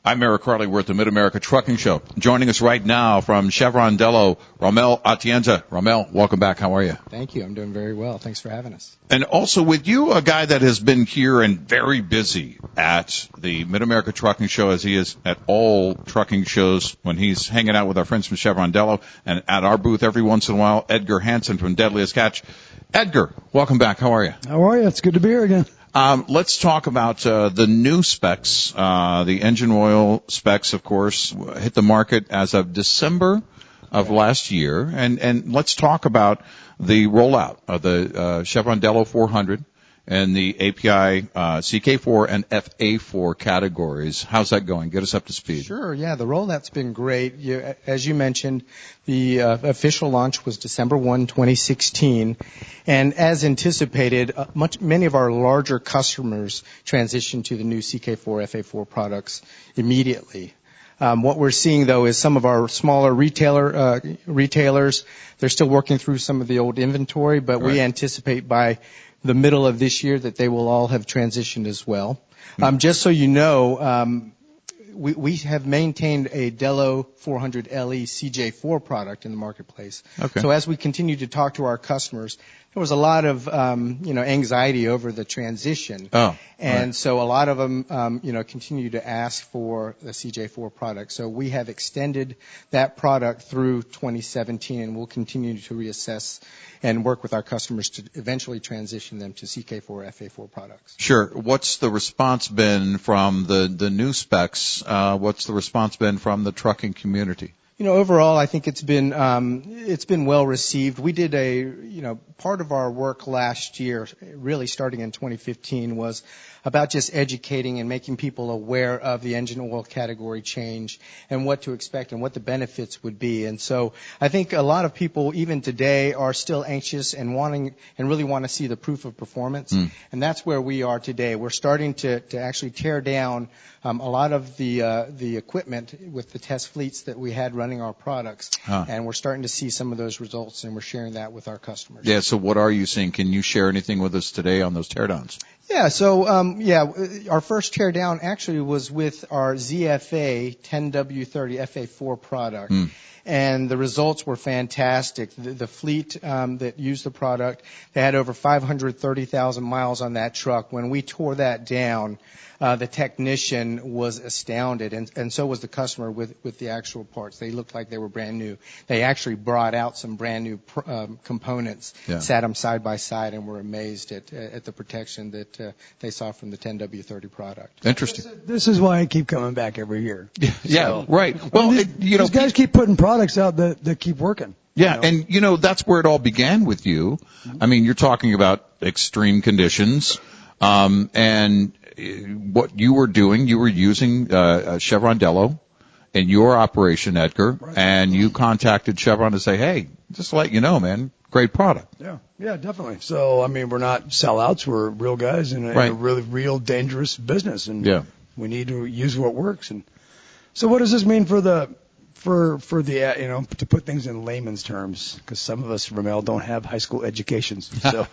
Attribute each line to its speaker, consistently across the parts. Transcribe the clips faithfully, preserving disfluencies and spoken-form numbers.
Speaker 1: I'm Eric Harley. We're at the Mid-America Trucking Show. Joining us right now from Chevron Delo, Romel Atienza. Romel, welcome back. How are you?
Speaker 2: Thank you. I'm doing very well. Thanks for having us.
Speaker 1: And also with you, a guy that has been here and very busy at the Mid-America Trucking Show, as he is at all trucking shows when he's hanging out with our friends from Chevron Delo, and at our booth every once in a while, Edgar Hansen from Deadliest Catch. Edgar, welcome back. How are you?
Speaker 3: How are you? It's good to be here again.
Speaker 1: Um, let's talk about uh, the new specs. Uh, the engine oil specs, of course, hit the market as of December of last year. And, and let's talk about the rollout of the uh, Chevron Delo four hundred and the A P I uh, C K four and F A four categories. How's that going? Get us up to speed.
Speaker 2: Sure. Yeah, the rollout's been great. You, as you mentioned, the uh, official launch was December first, twenty sixteen, and as anticipated, uh, much many of our larger customers transitioned to the new C K four F A four products immediately. Um, what we're seeing, though, is some of our smaller retailer uh, retailers, they're still working through some of the old inventory, but right. we anticipate by the middle of this year that they will all have transitioned as well. Um, just so you know, um, we, we have maintained a Delo four hundred L E C J four product in the marketplace.
Speaker 1: Okay.
Speaker 2: So as we continue to talk to our customers, there was a lot of, um, you know, anxiety over the transition.
Speaker 1: Oh,
Speaker 2: and
Speaker 1: right.
Speaker 2: so a lot of them, um, you know, continue to ask for the C J four product. So we have extended that product through twenty seventeen, and we'll continue to reassess and work with our customers to eventually transition them to C K four F A four products.
Speaker 1: Sure. What's the response been from the, the new specs? Uh, what's the response been from the trucking community?
Speaker 2: You know, overall, I think it's been um, it's been well received. We did a, you know, part of our work last year, really starting in twenty fifteen, was about just educating and making people aware of the engine oil category change and what to expect and what the benefits would be. And so I think a lot of people, even today, are still anxious and wanting and really want to see the proof of performance. Mm. And that's where we are today. We're starting to, to actually tear down um, a lot of the uh, the equipment with the test fleets that we had running our products. Huh. And we're starting to see some of those results, and we're sharing that with our customers.
Speaker 1: Yeah, so what are you seeing? Can you share anything with us today on those teardowns?
Speaker 2: Yeah, so, um, yeah, our first teardown actually was with our Z F A ten W thirty F A four product. Mm. And the results were fantastic. The, the fleet um, that used the product, they had over five hundred thirty thousand miles on that truck. When we tore that down, uh, the technician was astounded, and, and so was the customer with, with the actual parts. They looked like they were brand new. They actually brought out some brand new pr- um, components, yeah. sat them side by side, and were amazed at at the protection that uh, they saw from the ten W thirty product.
Speaker 1: Interesting.
Speaker 3: This is, this is why I keep coming back every year.
Speaker 1: Yeah,
Speaker 3: so,
Speaker 1: right. Well,
Speaker 3: I mean,
Speaker 1: it, you know,
Speaker 3: these guys keep putting products out that, that keep working.
Speaker 1: Yeah,
Speaker 3: you know?
Speaker 1: and you know that's where it all began with you. I mean, you're talking about extreme conditions, um, and what you were doing, you were using uh, Chevron Delo in your operation, Edgar, right. and you contacted Chevron to say, "Hey, just to let you know, man, great product."
Speaker 3: Yeah, yeah, definitely. So, I mean, we're not sellouts; we're real guys in a,
Speaker 1: right.
Speaker 3: in a really real dangerous business, and
Speaker 1: yeah.
Speaker 3: we need to use what works. And so, what does this mean for the for for the uh, you know, to put things in layman's terms, because some of us, Romel, don't have high school educations. So,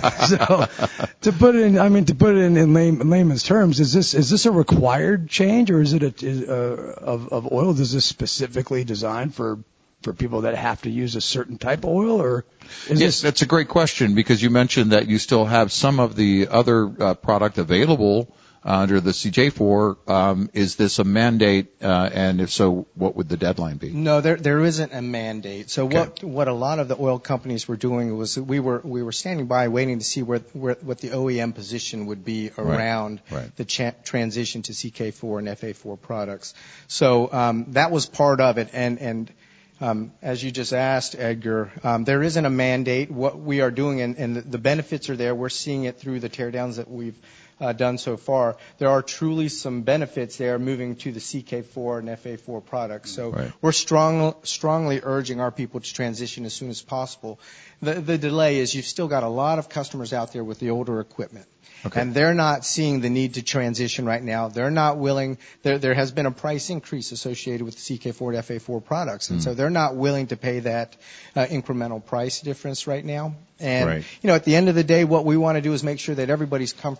Speaker 3: so to put it in, I mean, to put it in, in lay, layman's terms, is this is this a required change, or is it a, is, uh, of of oil? Is this specifically designed for for people that have to use a certain type of oil, or is
Speaker 1: yes,
Speaker 3: this?
Speaker 1: That's a great question, because you mentioned that you still have some of the other uh, product available Uh, under the C J four. Um, is this a mandate, uh, and if so, what would the deadline be?
Speaker 2: No, there there isn't a mandate. So
Speaker 1: okay.
Speaker 2: what what a lot of the oil companies were doing was we were we were standing by waiting to see where, where what the O E M position would be around
Speaker 1: right. Right.
Speaker 2: the cha- transition to C K four and F A four products. So um, that was part of it, and and. Um, as you just asked, Edgar, um, there isn't a mandate. What we are doing, and, and the, the benefits are there. We're seeing it through the teardowns that we've uh, done so far. There are truly some benefits there moving to the C K four and F A four products. So
Speaker 1: right.
Speaker 2: we're strong, strongly urging our people to transition as soon as possible. The, the delay is you've still got a lot of customers out there with the older equipment. Okay. And they're not seeing the need to transition right now. They're not willing. There, there has been a price increase associated with the C K four and F A four products, and mm. so they're not willing to pay that uh, incremental price difference right now. And,
Speaker 1: right.
Speaker 2: you know, at the end of the day, what we want to do is make sure that everybody's comfortable with that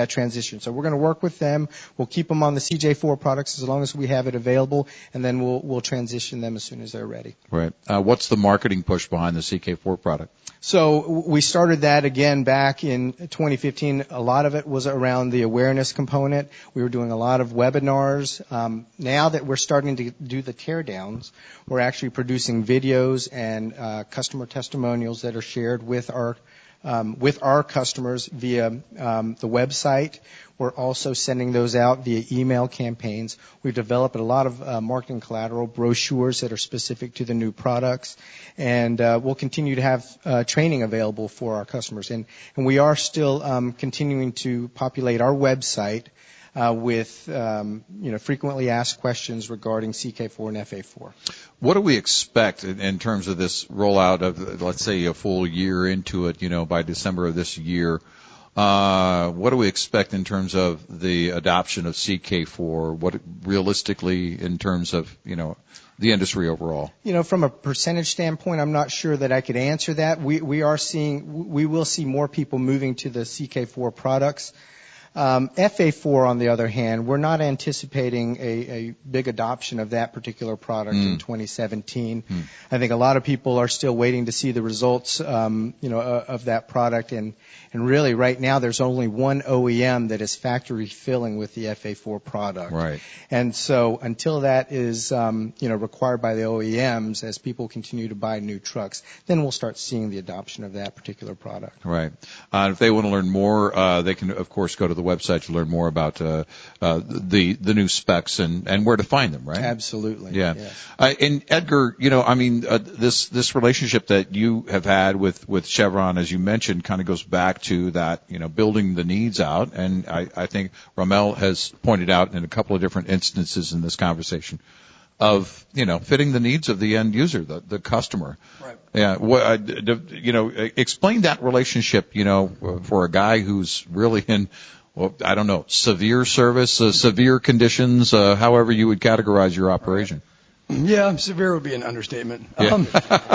Speaker 2: that transition. So we're going to work with them. We'll keep them on the C J four products as long as we have it available, and then we'll we'll transition them as soon as they're ready.
Speaker 1: Right. Uh, what's the marketing push behind the C K four product?
Speaker 2: So we started that again back in twenty fifteen. A lot of it was around the awareness component. We were doing a lot of webinars. Um, now that we're starting to do the teardowns, we're actually producing videos and uh, customer testimonials that are shared with our um, with our customers via um, the website. We're also sending those out via email campaigns. We've developed a lot of uh, marketing collateral, brochures that are specific to the new products, and uh, we'll continue to have uh, training available for our customers. And, and we are still um, continuing to populate our website uh, with um, you know frequently asked questions regarding C K four and F A four.
Speaker 1: What do we expect in, in terms of this rollout of, let's say, a full year into it? You know, by December of this year. Uh, what do we expect in terms of the adoption of C K four? What realistically in terms of, you know, the industry overall?
Speaker 2: You know, from a percentage standpoint, I'm not sure that I could answer that. We, we are seeing, we will see more people moving to the C K four products. Um, F A four, on the other hand, we're not anticipating a, a big adoption of that particular product mm. in twenty seventeen. Mm. I think a lot of people are still waiting to see the results, um, you know, uh, of that product. And, and really, right now, there's only one O E M that is factory filling with the F A four product.
Speaker 1: Right.
Speaker 2: And so, until that is, um, you know, required by the O E Ms, as people continue to buy new trucks, then we'll start seeing the adoption of that particular product.
Speaker 1: Right. Uh, if they want to learn more, uh, they can, of course, go to the website to learn more about uh, uh, the the new specs and, and where to find them, right?
Speaker 2: Absolutely.
Speaker 1: Yeah.
Speaker 2: Yes.
Speaker 1: Uh, and Edgar, you know, I mean, uh, this this relationship that you have had with, with Chevron, as you mentioned, kind of goes back to that, you know, building the needs out. And I, I think Ramel has pointed out in a couple of different instances in this conversation of, you know, fitting the needs of the end user, the, the customer.
Speaker 2: Right.
Speaker 1: Yeah. What, uh, d- you know, explain that relationship, you know, for a guy who's really in, well, I don't know, severe service, uh, severe conditions, uh, however you would categorize your operation.
Speaker 3: Yeah, severe would be an understatement.
Speaker 1: Yeah.
Speaker 3: Um,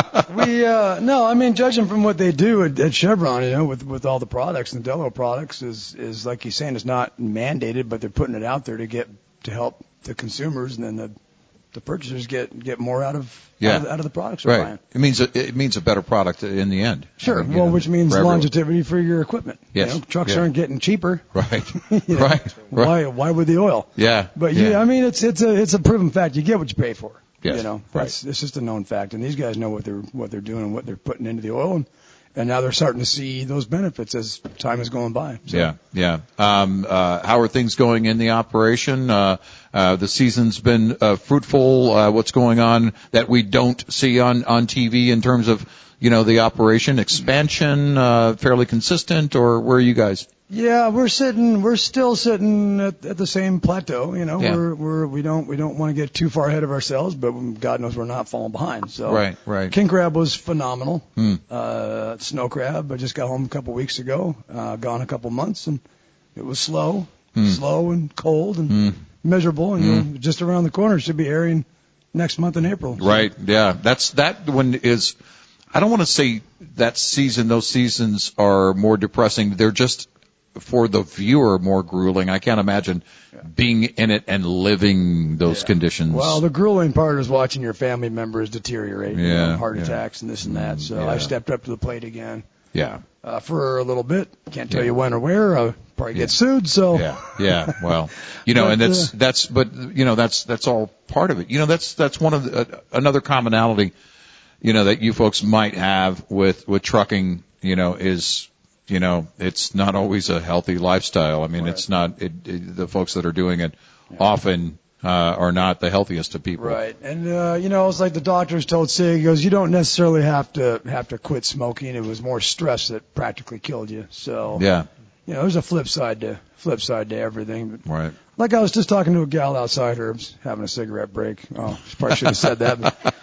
Speaker 3: we, uh, no, I mean, judging from what they do at, at Chevron, you know, with, with all the products and the Delo products is, is like you're saying, it's not mandated, but they're putting it out there to get, to help the consumers, and then the, the purchasers get, get more out of,
Speaker 1: yeah.
Speaker 3: out of, out of the products they're
Speaker 1: right.
Speaker 3: buying.
Speaker 1: It means, a, it means a better product in the end.
Speaker 3: Sure.
Speaker 1: I mean,
Speaker 3: well,
Speaker 1: know,
Speaker 3: which means
Speaker 1: for
Speaker 3: longevity for your equipment.
Speaker 1: Yes.
Speaker 3: You know, trucks
Speaker 1: yeah.
Speaker 3: aren't getting cheaper.
Speaker 1: Right.
Speaker 3: you know,
Speaker 1: right. right.
Speaker 3: Why, why would the oil?
Speaker 1: Yeah.
Speaker 3: But
Speaker 1: yeah.
Speaker 3: yeah, I mean, it's, it's a, it's a proven fact. You get what you pay for.
Speaker 1: Yes.
Speaker 3: You know,
Speaker 1: right.
Speaker 3: that's, it's just a known fact. And these guys know what they're, what they're doing and what they're putting into the oil. And, and now they're starting to see those benefits as time is going by. So.
Speaker 1: Yeah, yeah. Um, uh, how are things going in the operation? Uh, uh, the season's been uh, fruitful. Uh, what's going on that we don't see on, on T V in terms of, you know, the operation expansion, uh, fairly consistent, or where are you guys?
Speaker 3: Yeah, we're sitting, we're still sitting at, at the same plateau. You know,
Speaker 1: yeah.
Speaker 3: we're, we're, we don't, we don't want to get too far ahead of ourselves, but God knows we're not falling behind. So,
Speaker 1: right, right.
Speaker 3: King crab was phenomenal.
Speaker 1: Mm.
Speaker 3: Uh, snow crab, I just got home a couple weeks ago, uh, gone a couple months, and it was slow, mm. slow and cold and mm. miserable, and mm. you know, just around the corner. Should be airing next month in April. So.
Speaker 1: Right, yeah. That's, that one is, I don't want to say that season, those seasons are more depressing. They're just, for the viewer, more grueling. I can't imagine yeah. being in it and living those
Speaker 3: yeah.
Speaker 1: conditions.
Speaker 3: Well, the grueling part is watching your family members deteriorate,
Speaker 1: yeah,
Speaker 3: you know, heart
Speaker 1: yeah.
Speaker 3: attacks and this and that. So
Speaker 1: yeah.
Speaker 3: I stepped up to the plate again.
Speaker 1: Yeah.
Speaker 3: Uh, for a little bit. Can't tell
Speaker 1: yeah.
Speaker 3: you when or where. I'll probably get yeah. sued. So.
Speaker 1: Yeah. Yeah. Well, you know,
Speaker 3: but,
Speaker 1: and that's
Speaker 3: uh,
Speaker 1: that's but you know that's that's all part of it. You know, that's that's one of the, uh, another commonality, you know, that you folks might have with with trucking. You know, is you know, it's not always a healthy lifestyle. I mean,
Speaker 3: right.
Speaker 1: it's not, it, it, the folks that are doing it yeah. often uh, are not the healthiest of people.
Speaker 3: Right. And, uh, you know, it's like the doctors told Sig, he goes, you don't necessarily have to, have to quit smoking. It was more stress that practically killed you. So,
Speaker 1: yeah.
Speaker 3: you know, there's a flip side to, flip side to everything. But
Speaker 1: right.
Speaker 3: Like I was just talking to a gal outside Herb's, having a cigarette break. Oh, she probably should have said that,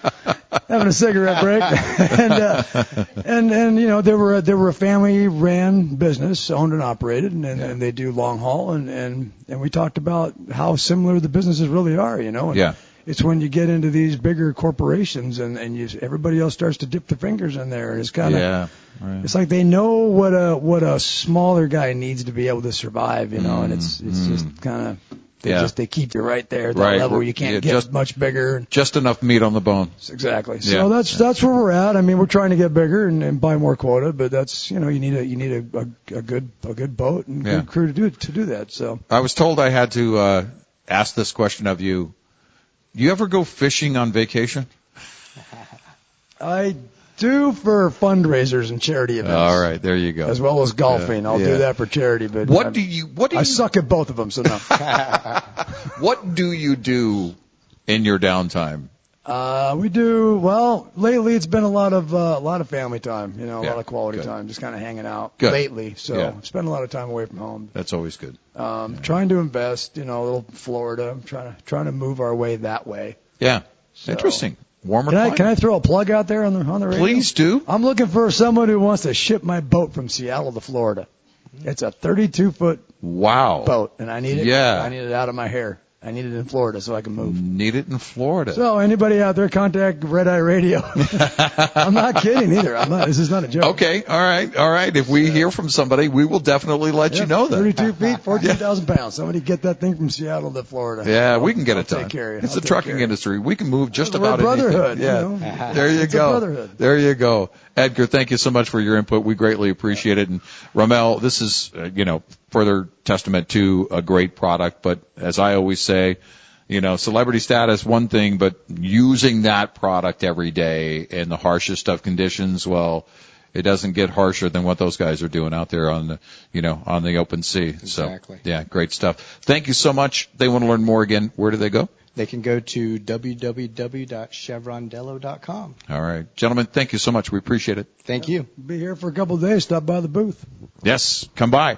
Speaker 3: but having a cigarette break. and, uh, and, and, you know, they were, they were a family ran business, owned and operated, and, and, yeah. and they do long haul. And, and, and we talked about how similar the businesses really are, you know. And
Speaker 1: yeah.
Speaker 3: it's when you get into these bigger corporations and, and you, everybody else starts to dip their fingers in there. And it's kind of,
Speaker 1: yeah, right.
Speaker 3: It's like they know what a, what a smaller guy needs to be able to survive, you know,
Speaker 1: Mm,
Speaker 3: and it's, it's
Speaker 1: mm.
Speaker 3: just kind of, they
Speaker 1: Yeah.
Speaker 3: just, they keep you right there at that
Speaker 1: Right.
Speaker 3: level where you can't
Speaker 1: Yeah,
Speaker 3: get
Speaker 1: just-
Speaker 3: much bigger.
Speaker 1: Just enough meat on the bone.
Speaker 3: Exactly. So
Speaker 1: Yeah.
Speaker 3: that's, that's where we're at. I mean, we're trying to get bigger and, and buy more quota, but that's, you know, you need a, you need a, a, a good, a good boat and
Speaker 1: Yeah.
Speaker 3: good crew to do, to do that. So.
Speaker 1: I was told I had to uh, ask this question of you. You ever go fishing on vacation?
Speaker 3: I do for fundraisers and charity events.
Speaker 1: All right, there you go.
Speaker 3: As well as golfing.
Speaker 1: Yeah,
Speaker 3: I'll
Speaker 1: yeah.
Speaker 3: do that for charity, but
Speaker 1: What
Speaker 3: I'm-
Speaker 1: do you? What do you?
Speaker 3: I suck at both of them, so no.
Speaker 1: What do you do in your downtime?
Speaker 3: uh, we do, well, lately it's been a lot of, uh, a lot of family time, you know, a
Speaker 1: Yeah,
Speaker 3: lot of quality
Speaker 1: good.
Speaker 3: time, just kind of hanging out
Speaker 1: Good.
Speaker 3: lately. So
Speaker 1: Yeah.
Speaker 3: spend a lot of time away from home.
Speaker 1: That's always good.
Speaker 3: Um, trying to invest, you know, a little Florida. I'm trying to, trying to move our way that way.
Speaker 1: Yeah,
Speaker 3: So-
Speaker 1: interesting. Warmer
Speaker 3: Can I,
Speaker 1: climate.
Speaker 3: can I throw a plug out there on the, on the radio?
Speaker 1: Please do.
Speaker 3: I'm looking for someone who wants to ship my boat from Seattle to Florida. It's a thirty-two foot
Speaker 1: Wow.
Speaker 3: boat, and I need it.
Speaker 1: Yeah.
Speaker 3: I need it out of my hair. I need it in Florida so I can move.
Speaker 1: Need it in Florida.
Speaker 3: So anybody out there, contact Red Eye Radio. I'm not kidding either. I'm not. This is not a joke.
Speaker 1: Okay, all right, all right. If we hear from somebody, we will definitely let
Speaker 3: Yeah,
Speaker 1: you know that.
Speaker 3: thirty-two feet, fourteen thousand pounds. Somebody get that thing from Seattle to Florida.
Speaker 1: Yeah, we can get
Speaker 3: I'll
Speaker 1: it done.
Speaker 3: Take care of it.
Speaker 1: It's
Speaker 3: I'll
Speaker 1: the
Speaker 3: take
Speaker 1: trucking
Speaker 3: care of it.
Speaker 1: industry. We can move just
Speaker 3: We're
Speaker 1: about
Speaker 3: a brotherhood,
Speaker 1: anything.
Speaker 3: you
Speaker 1: Yeah.
Speaker 3: know.
Speaker 1: There you
Speaker 3: It's a
Speaker 1: go.
Speaker 3: brotherhood.
Speaker 1: There you go. Edgar, thank you so much for your input. We greatly appreciate it. And Ramel, this is, uh, you know, further testament to a great product. But as I always say, you know, celebrity status, one thing, but using that product every day in the harshest of conditions, well, it doesn't get harsher than what those guys are doing out there on the, you know, on the open sea.
Speaker 2: Exactly.
Speaker 1: So, yeah, great stuff. Thank you so much. They want to learn more again. Where do they go?
Speaker 2: They can go to w w w dot chevrondello dot com.
Speaker 1: All right. Gentlemen, thank you so much. We appreciate it.
Speaker 2: Thank you.
Speaker 3: Be here for a couple of days. Stop by the booth.
Speaker 1: Yes, come by.